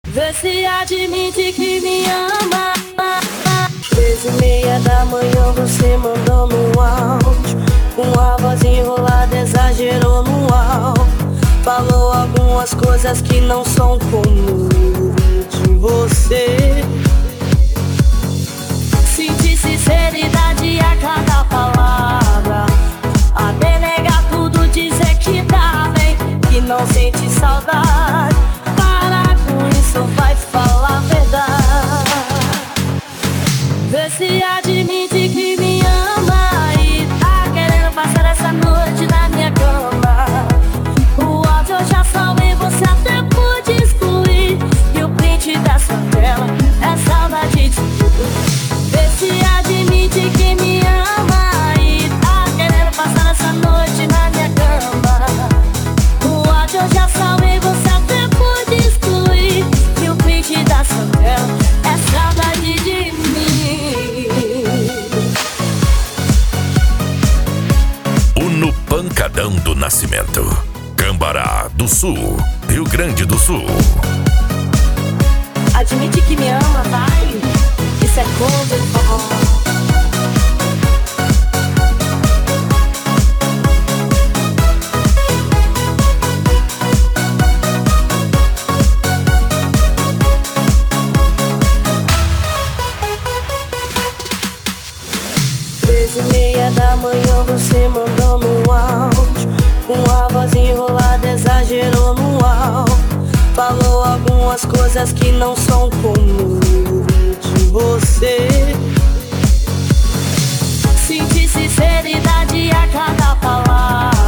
Vê se admite que me ama. 13h30 da manhã você mandou no áudio, com a voz enrolada exagerou no áudio. Falou algumas coisas que não são comuns de você. Senti sinceridade a cada palavra, a negar tudo, dizer que tá bem, que não sente saudade. Para com isso, vai falar a verdade. Vê se admite que me ama e tá querendo passar essa noite na minha cama. O áudio eu já salvei, você até pôde excluir, e o print da sua tela é saudade de tudo. Vê se admite que me ama e tá querendo passar essa noite na minha cama. O áudio eu já salvei, você até pôde excluir, e o print da sua tela é saudade de mim. No Pancadão do Nascimento, Cambará do Sul, Rio Grande do Sul. Admite que me ama, vai. Isso é coisa, por favor. 13h30 da manhã você mandou no áudio, com a voz enrolada exagerou no áudio. Falou algumas coisas que não são comuns de você. Senti sinceridade a cada palavra,